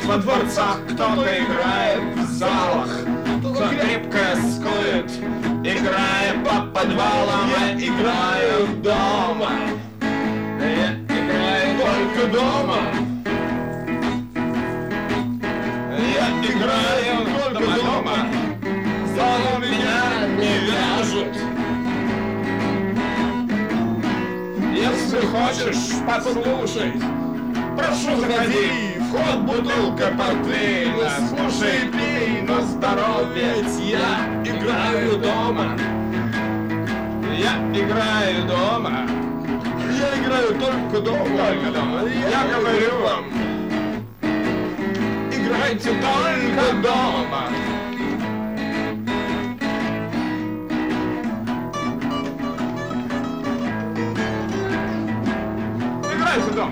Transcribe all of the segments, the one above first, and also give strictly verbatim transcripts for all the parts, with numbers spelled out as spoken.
во дворцах, кто-то играет в залах, кто крепко скует, играя по подвалам. Я играю дома, я играю только дома. Я играю только дома, залы меня не вяжут. Если хочешь послушать, прошу, заходи, вход бутылка портвейна. Слушай, пей на здоровье, ведь я играю дома. Я играю дома. Я играю только дома. Только дома. Я говорю вам, играйте только дома. Играйте дома.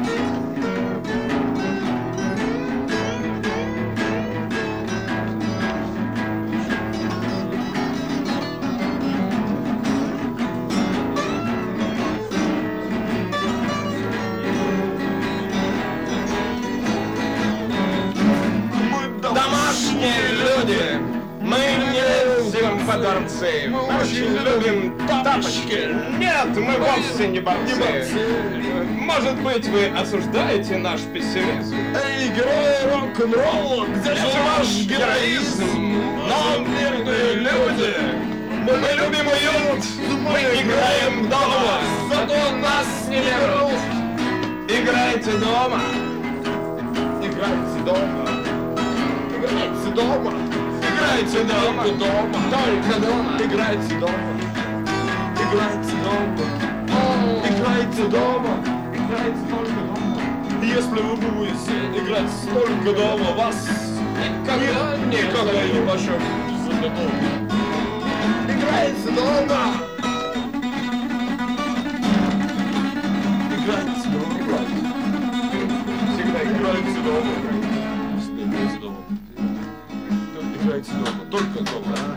Домашние люди, мы не лезем во дворцы, мы очень любим тапочки. Нет, мы вовсе не борцы. Может быть, вы осуждаете наш пессимизм? Эй, герои рок-н-ролла, где же ваш героизм? Но, мирные люди, мы любим уют, мы играем дома, зато нас не берут. Играйте дома, играйте дома. Играйте дома, играйте дома, дома, только дома. Играйте дома, играйте дома, играйте дома, играйте только дома. Если вы будете играть только дома, вас никогда, никогда не пошел за дома. Играйте дома, играйте дома, всегда играйте дома. Играйте дома, только дома.